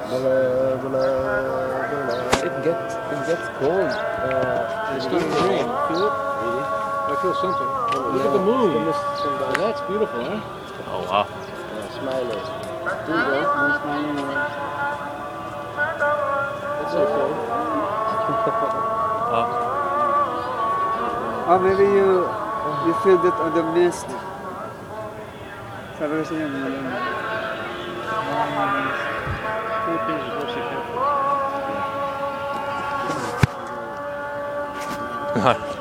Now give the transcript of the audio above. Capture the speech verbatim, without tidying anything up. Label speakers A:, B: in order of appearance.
A: Blah, blah, blah. It gets it gets cold. Uh,
B: It's
A: in
B: starting to
A: the
B: rain.
A: evening.
B: Feel it?
A: Really?
B: I feel something. Look
A: Yeah,
B: at the moon.
A: the mist from
B: Oh,
A: the
B: that's beautiful, huh?
C: Oh wow.
A: uh, smiling.
B: There you go. Moon smiling away. That's okay.
C: Oh,
D: Oh, maybe you you feel that on the mist. Sabi kasi niya, malam.
B: Philippines is mostly pepper.
C: God.